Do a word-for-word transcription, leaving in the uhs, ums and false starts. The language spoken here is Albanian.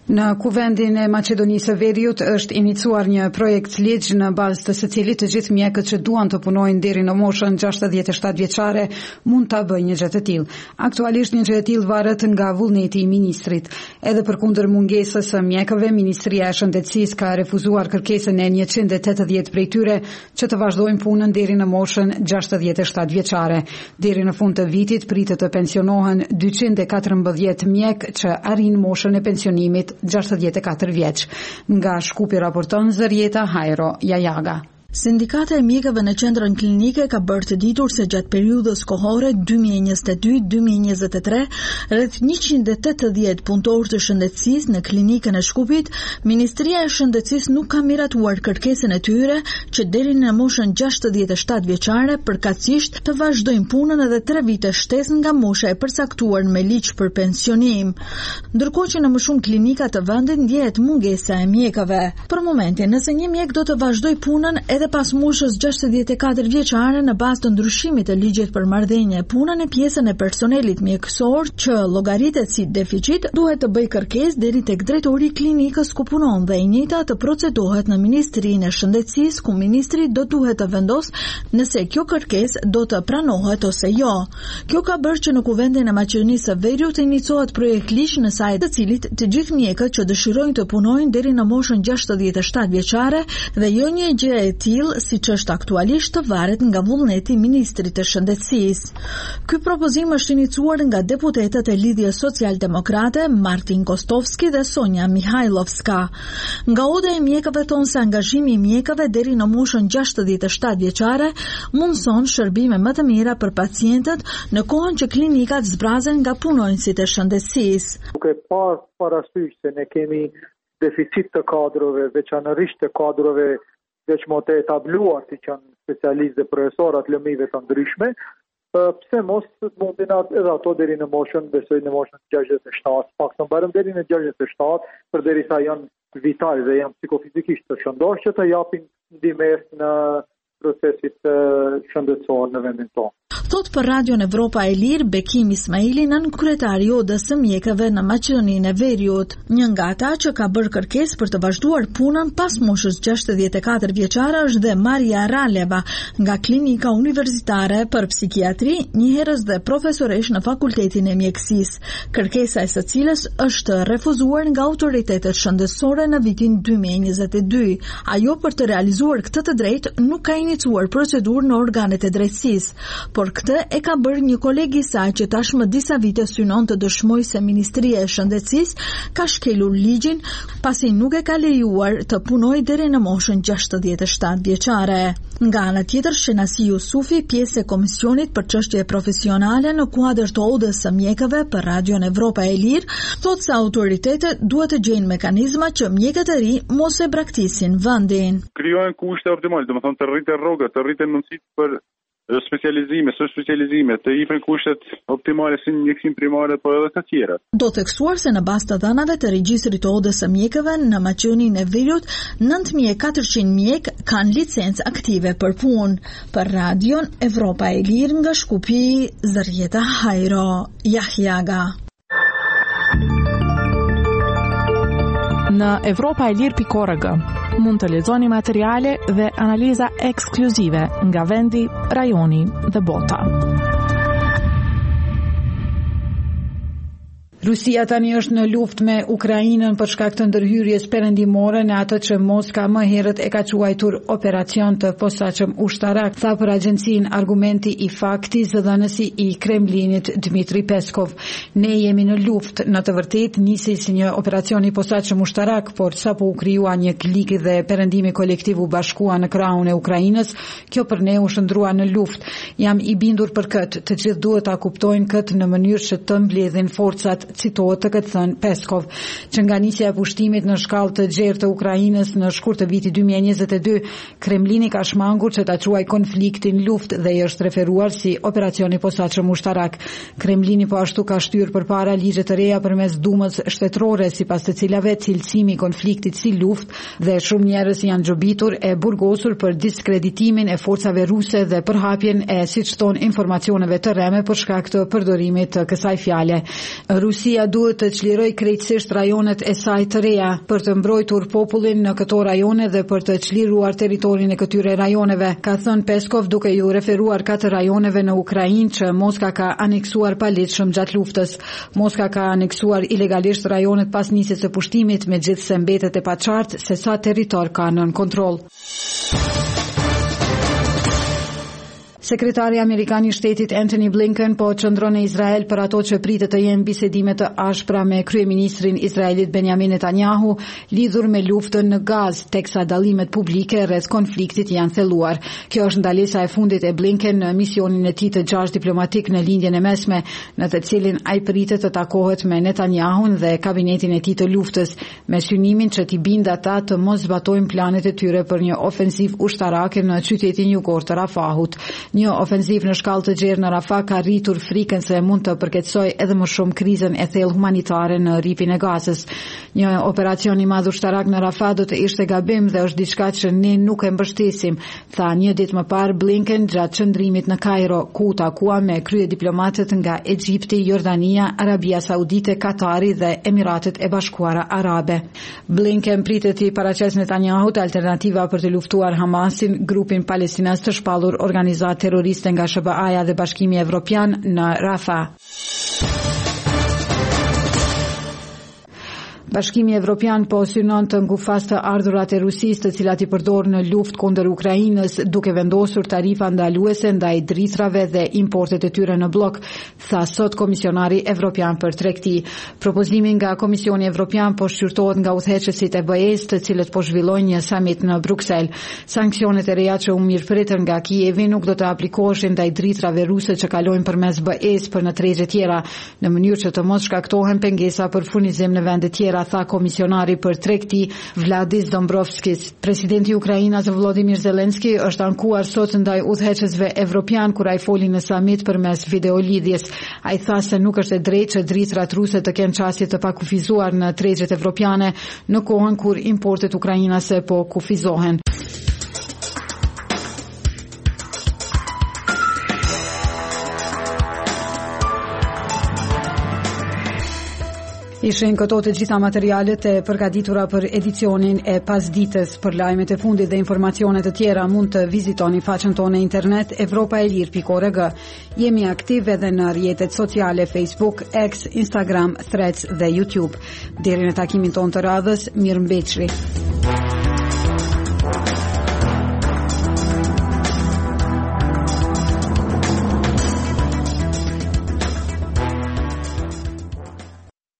Në kuvendin e Maqedonisë së Veriut është iniciuar një projekt ligj në bazë të së cilit të gjithë mjekët që duan të punojnë deri në moshën gjashtëdhjetë e shtatë vjeçare mund ta bëjnë një gjë të tillë. Aktualisht një gjë e tillë varet nga vullneti i ministrit. Edhe përkundër mungesës së mjekëve, Ministria e Shëndetësisë ka refuzuar kërkesën e njëqind e tetëdhjetë prej tyre që të vazhdojnë punën deri në moshën gjashtëdhjetë e shtatë vjeçare. Deri në fund të vitit pritet të pensionohen dyqind e katërmbëdhjetë mjek që arrin moshën e pensionimit gjashtëdhjetë e katër vjeç. Nga Shkupi raporton Zërieta Hajro Jajaga. Sindikata e mjekëve në qendrën klinike ka bërë të ditur se gjatë periudhës kohore dy mijë e njëzet e dy dy mijë e njëzet e tre, rreth njëqind e tetëdhjetë punëtorë të shëndetësisë në klinikën e Shkupit, Ministria e Shëndetësisë nuk ka miratuar kërkesën e tyre që deri në moshën gjashtëdhjetë e shtatë vjeçare përkatësisht të vazhdojnë punën edhe tre vite shtesë nga mosha e përcaktuar me ligj për pensionim. Ndërkohë që në më shumë klinika të vendit ndjehet mungesa e mjekëve. Për momentin, nëse një mjek do të vazhdojë punën edhe pas moshës gjashtëdhjetë e katër vjeçare në bazë të ndryshimit të ligjit për marrëdhënie, punën e pjesën e personelit mjekësor që llogaritet si deficit duhet të bëjë kërkesë deri tek drejtori i klinikës ku punon dhe e njëjta të procedohet në Ministrinë e Shëndetësisë ku ministri do duhet të vendosë nëse kjo kërkesë do të pranohet ose jo. Kjo ka bërë që në kuvendin e Maqedonisë së Veriut të iniciohet projekt ligj në sajt të cilit të gjithë mjekët që dëshirojnë të punojnë deri në moshën gjashtëdhjetë e shtatë vjeçare dhe jo një gjë e siç është aktualisht të varet nga vullneti i Ministrit të Shëndetësisë. Ky propozim është iniciuar nga deputetët e Lidhjes Social-Demokrate Martin Kostovski dhe Sonja Mihajlovska. Nga oda e mjekëve thonë se angazhimi i mjekëve deri në moshën gjashtëdhjetë e shtatë vjeçare mundson shërbime më të mira për pacientët në kohën që klinikat zbrazen nga punonjësit e shëndetësisë. Duke pas parasysh se ne kemi deficit të kadrove, veçanërisht të kadrove veç më të etabluar si që janë specialistë dhe profesorat lëmive të ndryshme, pse mos mundin edhe ato deri në moshën, besoj në moshën gjashtëdhjetë e shtatë, pak të mbarëm deri në gjashtëdhjetë e shtatë, përderisa janë vital dhe janë psikofizikisht të shëndosh që të japin ndihmë në procesit shëndetësor në vendin tonë. Thot për Radion Evropa e Lirë Bekim Ismaili, nën kryetari i odës së mjekëve në Maqedoninë e Veriut. Një nga ata që ka bërë kërkesë për të vazhduar punën pas moshës gjashtëdhjetë e katër vjeçare është dhe Maria Raleva nga Klinika Universitare për Psikiatri, njëherës dhe profesoresh në Fakultetin e Mjekësisë, kërkesa e së cilës është refuzuar nga autoritetet shëndetësore në vitin dy mijë e njëzet e dy. Ajo për të realizuar këtë të drejtë nuk ka iniciuar procedurë në organet e drejtësisë, por këtë e ka bërë një kolegi i saj që tashmë disa vite synon të dëshmojë se Ministria e Shëndetësisë ka shkelur ligjin pasi nuk e ka lejuar të punojë deri në moshën gjashtëdhjetë e shtatë vjeçare. Nga ana tjetër, Shenasi Jusufi, pjesë e Komisionit për çështje profesionale në kuadër të odës së mjekëve për Radion Evropa e Lirë, thotë se autoritetet duhet të gjejnë mekanizma që mjekët e ri mos e braktisin vendin. Krijohen kushte optimale, domethënë të rriten rrogat, të rriten mundësitë për specializime, së specializime, të jepin kushtet optimale si mjekësim primare, por edhe të tjera. Do theksuar se në bazë të dhënave të regjistrit të odës së mjekëve në Maqedoninë e Veriut, nëntë mijë e katërqind mjek kanë licencë aktive për punë. Për Radion Evropa e Lirë nga Shkupi, Zërieta Hajro Jajaga. Në evropa e lirë pikë org mund të lexoni materiale dhe analiza ekskluzive nga vendi, rajoni dhe bota. Rusia tani është në luftë me Ukrainën për shkak të ndërhyrjes perëndimore në atë që Moska më herët e ka quajtur operacion të posaçëm ushtarak, tha për agjencinë argumenti i fakti zëdhënësi i Kremlinit Dmitri Peskov. Ne jemi në luftë, në të vërtetë nisi si një operacion i posaçëm ushtarak, por sapo u krijua një klik dhe perëndimi kolektiv u bashkua në krahun e Ukrainës, kjo për ne u shndrua në luftë. Jam i bindur për këtë, të gjithë duhet ta kuptojnë këtë në mënyrë që të mbledhin forcat, citohet të këtë thënë Peskov, që nga nisja e pushtimit në shkallë të gjerë të Ukrainës në shkurt të vitit dy mijë e njëzet e dy, Kremlini ka shmangur që ta quaj konfliktin luftë dhe i është referuar si operacioni posaçëm ushtarak. Kremlini po ashtu ka shtyrë përpara ligje të reja përmes dumës shtetërore, sipas të cilave cilësimi i konfliktit si luftë dhe shumë njerëz janë xhobitur e burgosur për diskreditimin e forcave ruse dhe përhapjen e, siç thon, informacioneve të rreme për shkak të përdorimit të kësaj fjale. Rusia Rusia duhet të çlirojë krejtësisht rajonet e saj të reja për të mbrojtur popullin në këto rajone dhe për të çliruar territorin e këtyre rajoneve, ka thënë Peskov duke ju referuar katër rajoneve në Ukrainë që Moska ka aneksuar paligjshëm gjatë luftës. Moska ka aneksuar ilegalisht rajonet pas nisjes së pushtimit, megjithse mbetet e paqartë se sa territor ka nën kontroll. Sekretari Amerikan i Shtetit Antony Blinken po qëndron në Izrael për ato që pritet të jenë bisedime të ashpra me kryeministrin izraelit Benjamin Netanyahu lidhur me luftën në Gaz, teksa dallimet publike rreth konfliktit janë thelluar. Kjo është ndalesa e fundit e Blinken në misionin e tij të gjashtë diplomatik në lindjen e mesme, në të cilin ai pritet të takohet me Netanyahun dhe kabinetin e tij të luftës, me synimin që t'i bindë ata të mos zbatojnë planet e tyre për një ofensiv ushtarake në qytetin jugor të Rafahut. Një ofensiv në shkallë të gjerë në Rafah ka rritur frikën se mund të përkeçojë edhe më shumë krizën e thellë humanitare në rripin e Gazës. Një operacion i madh ushtarak në Rafah do të ishte gabim dhe është diçka që ne nuk e mbështesim, tha një ditë më parë Blinken gjatë qëndrimit në Kairo, ku takua me krye diplomatët nga Egjipti, Jordania, Arabia Saudite, Katari dhe Emiratet e Bashkuara Arabe. Blinken pritet i paraqesë Netanyahut alternativa për të luftuar Hamasin, grupin palestinas të shpallur organizat terroriste nga S B A-ja dhe Bashkimi Evropian në Rafah. Bashkimi Evropian po synon të ngufas të ardhurat e Rusisë, të cilat i përdor në luftë kundër Ukrainës, duke vendosur tarifa ndaluese ndaj dritrave dhe importet e tyre në blok, tha sot Komisionari Evropian për Tregti. Propozimi nga Komisioni Evropian po shqyrtohet nga udhëheqësit e B E-s, të cilët po zhvillojnë një summit në Bruksel. Sanksionet e reja që u mirëpritën nga Kijevi nuk do të aplikoheshin ndaj dritrave ruse që kalojnë përmes B E-s për në tregje tjera, në mënyrë që të mos shkaktohen pengesa për furnizim në vende tjera, tha komisionari për Tregti Vladis Dombrovskis. Presidenti i Ukrainës Volodymyr Zelensky është ankuar sot ndaj udhëheqësve evropian kur ai foli në samit përmes videolidhjes. Ai tha se nuk është e drejtë që dritrat ruse të kenë çastje të pakufizuar në tregjet evropiane në kohën kur importet ukrainase po kufizohen. Ishin këto të gjitha materialet e përgatitura për edicionin e pasdites. Për lajmet e fundit dhe informacione të tjera mund të vizitoni faqen tonë internet europa e lir pikë org. Jemi aktiv edhe në rrjetet sociale Facebook, X, Instagram, Threads dhe YouTube. Deri në takimin tonë të radhës, mirëmbëjtje.